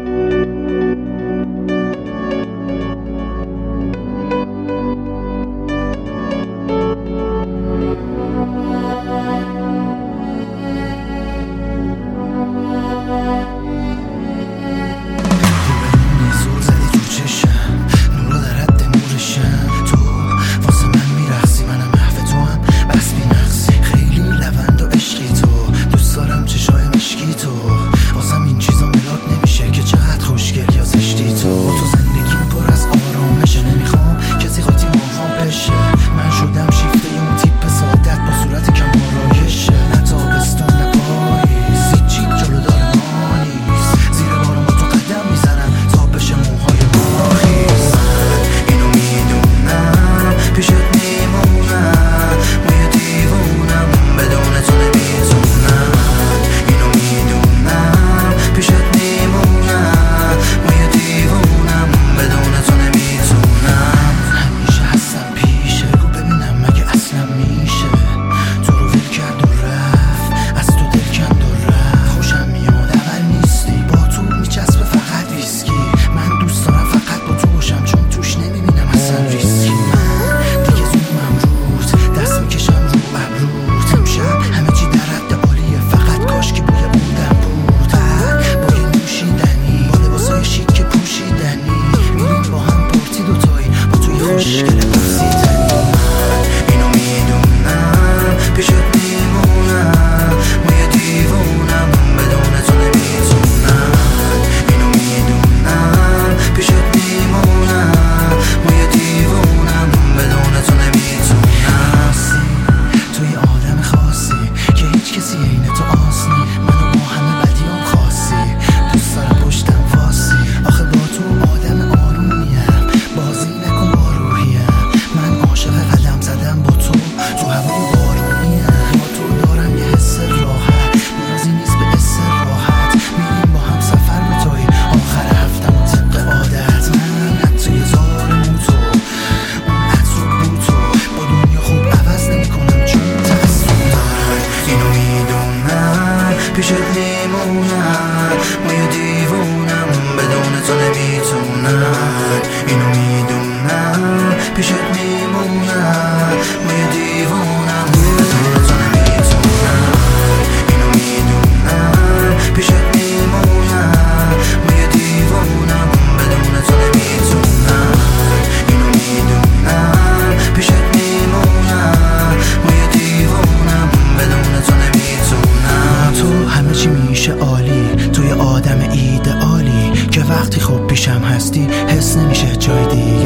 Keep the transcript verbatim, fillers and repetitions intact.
پیشت میمونم، ما یه دیوونم بدون تو نمیتونم. اینو میدونم پیشت میمونم، ما یه دیوونم بدون تو نمیتونم. اینو میدونم پیشت میمونم، ما یه دیوونم بدون تو نمیتونم. اینو میدونم پیشت میمونم، ما یه دیوونم بدون تو نمیتونم. تو همه چی میشه عالی، توی آدم ایدئالی که وقتی خوب پیشم هستی حس نمیشه جای دیگه.